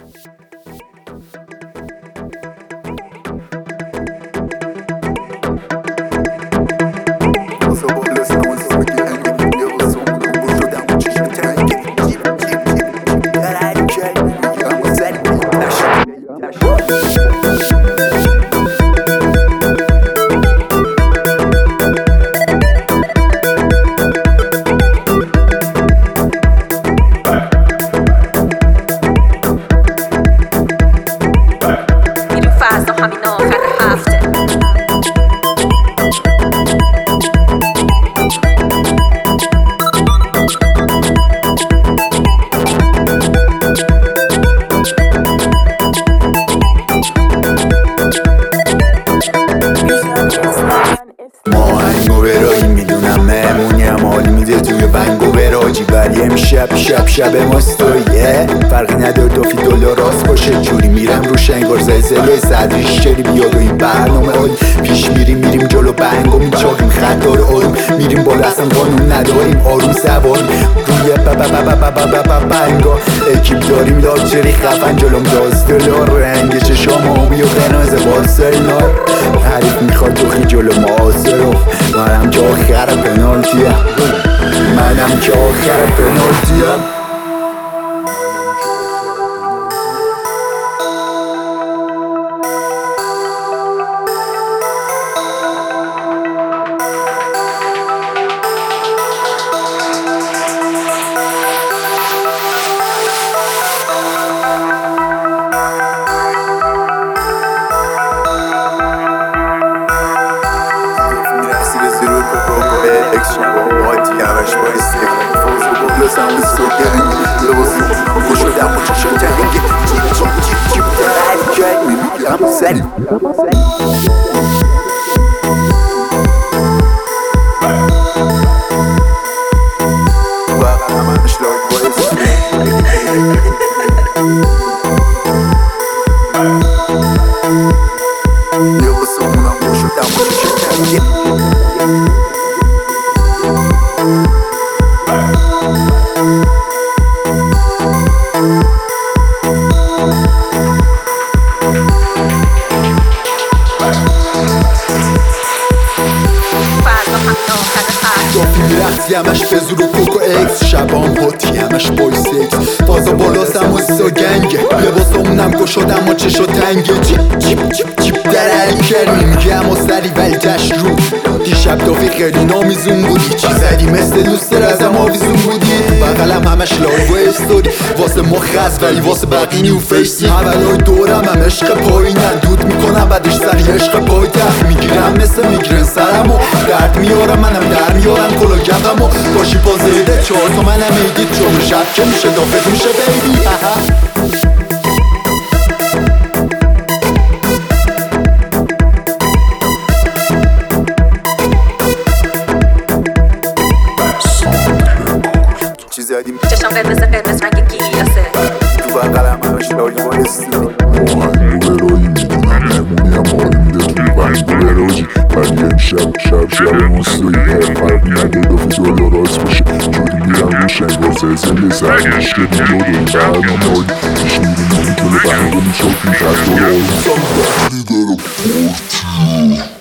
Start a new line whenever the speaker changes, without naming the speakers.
همین آخر هفته
ما هنگو برایی میدونم مهمونیم حال میده توی بنگو براجی ولی امشب شب ماست و فرقی نداره دو فی دلار راست باشه جوری میرم رو شنگار زلزله صدریش چری بیاد و این برنامه حال پیش میریم جلو بنگو میچاقیم خط داره آروم میریم بالا اصلا قانون نداریم آروم سواریم روی بنگا اکیب داریم لاکچری خفن جلوم داستلار رنگ چشام آبی و قناز بارسلنا حریف میخواد دوخی جلو ما آسرو منم که آخر پنالتیم همش باید سیفن فوز و بلوز همون سوگرنگ لباس خوش و دم و چشم جنگ جیب درک میبینم سری واقعا همش لاک باید لباس اونم خوش و دم و چشم جنگ دافی میرختی همش به زور و کوکو اکس شبام هاتی همش بای سکس فازا بالاسم و سا گنگه لباسمونم گشادم و چشا تنگه جیب در علی کرمی میگه اما سری ولی جشن رو دیشب دافی خیلی نامیزون بودی چی زدی مثل لوستر ازم آویزون بودی بغلم همش لایو و استوری واسه ما خز ولی واسه بقی نیو فیسی اولای دورم هم عشق پایینن دود میکنم بعدش سری عشق پای تخت میگیرم مثل میگرن سرم و درد میارم منم در میارم کلا گردم و باشی پازیده 4 تا منم ایدید چون شب که میشه دافت میشه بیبی چی زدیم
چشم قرمز رنگ گیلاسه
تو بقلم همش لایی بایستی
ما هنگو برایی میدونم مهمونیم حال میده توی بنگو براجی ولی امشب ماستوی فرقی نداره دو فی دلار راست باشه جوری میرم رو شنگار زلزله سرش که بیاد و این برنامه حال پیش میریم جلو بنگو میچاقیم خط داره آروم